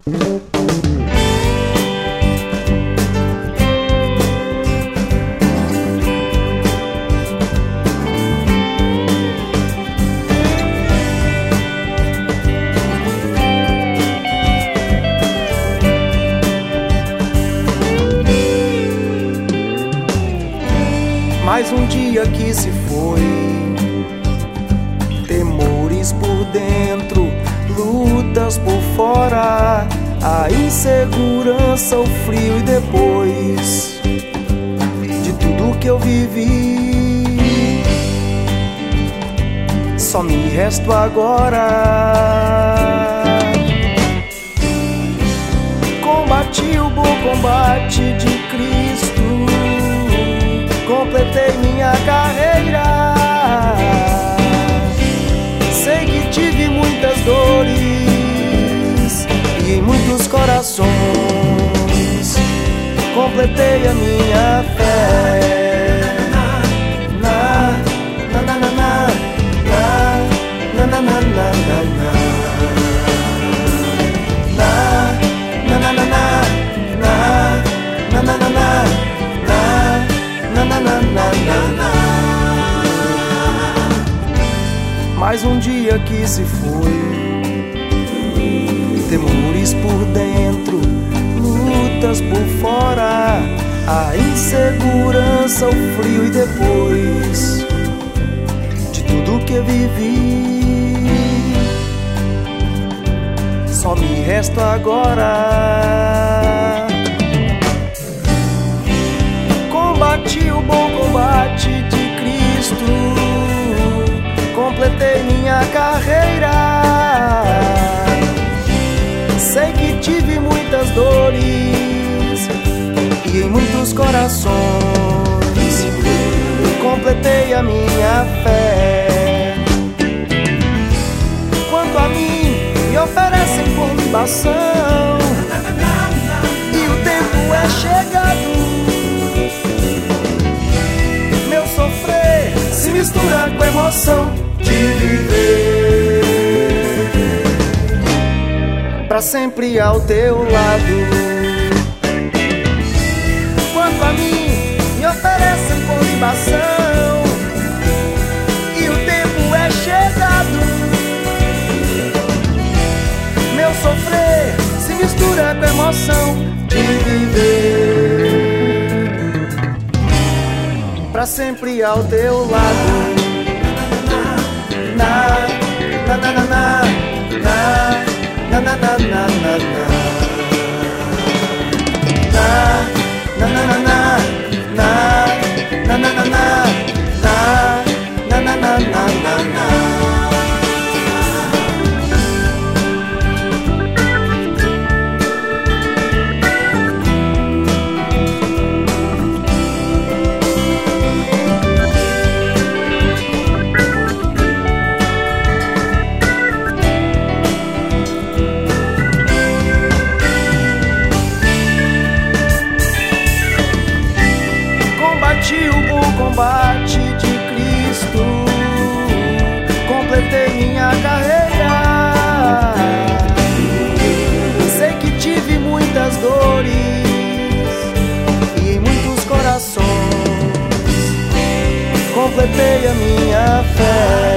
Mais um dia que se foi, temores por dentro, lutas por fora, a insegurança, o frio e depois de tudo que eu vivi, só me resto agora. Combati o bom combate de Cristo, completei minha carreira. Sei que tive muitas dores e em muitos corações completei a minha fé. Na, na, na, na, na, na, na, na, na, na, na. Mais um dia que se foi, temores por dentro, lutas por fora, a insegurança, o frio e depois de tudo que eu vivi, só me resta agora. Combati o bom combate de Cristo, completei minha carreira. Sei que tive muitas dores e em muitos corações completei a minha fé. Quanto a mim, me oferecem por libação e o tempo é chegado. Meu sofrer se mistura com a emoção de viver pra sempre ao teu lado. Quanto a mim, me oferecem por libação e o tempo é chegado. Meu sofrer se mistura com a emoção de viver pra sempre ao teu lado. Na na na na na na na na na na na na na na na na na na na. Combate de Cristo, completei minha carreira. Sei que tive muitas dores e em muitos corações completei a minha fé.